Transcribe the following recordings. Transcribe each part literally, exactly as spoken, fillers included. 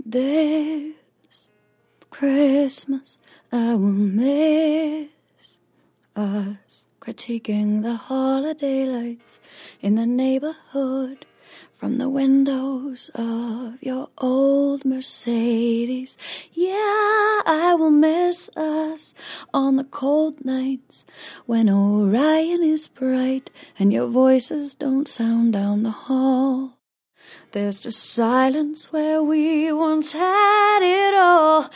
This Christmas I will miss us critiquing the holiday lights in the neighborhood from the windows of your old Mercedes. Yeah, I will miss us on the cold nights when Orion is bright and your voices don't sound down the hall. There's just silence where we once had it all.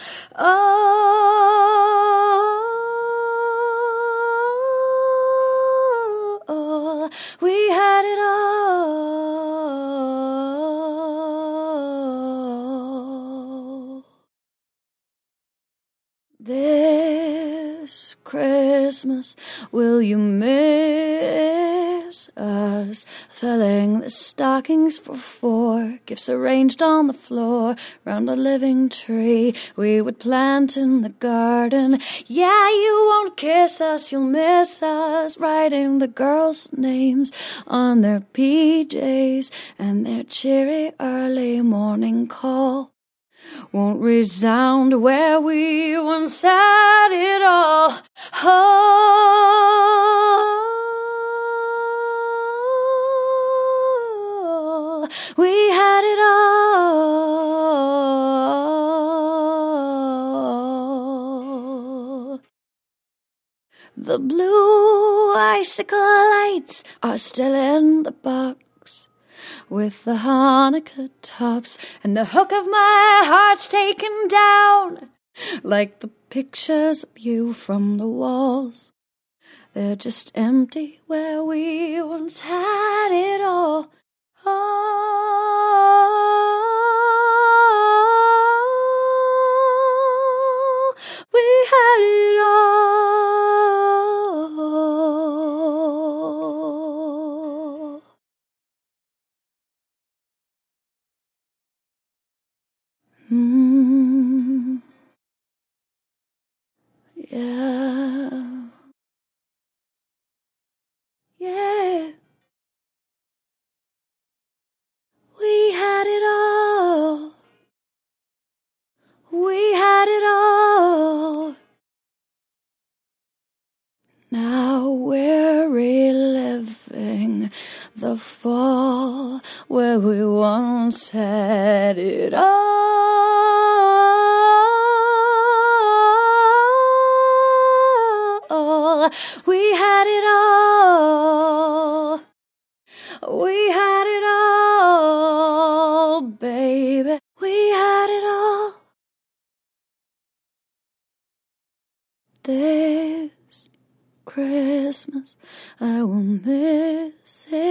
Oh, we had it all. This Christmas, will you miss us? Filling the stockings for four, gifts arranged on the floor, round a living tree we would plant in the garden. Yeah, you won't kiss us, you'll miss us, writing the girls' names on their P Js, and their cheery early morning call won't resound where we once had it all. Oh, we had it all. The blue icicle lights are still in the box with the Hanukkah tops, and the hook of my heart's taken down like the pictures of you from the walls. They're just empty where we once had it all. Oh, we had it all. Mm, yeah, yeah, we had it all, we had it all. Now we're reliving the fall where we once had it all. We had it all. We had it all, baby. We had it all. This Christmas I will miss it.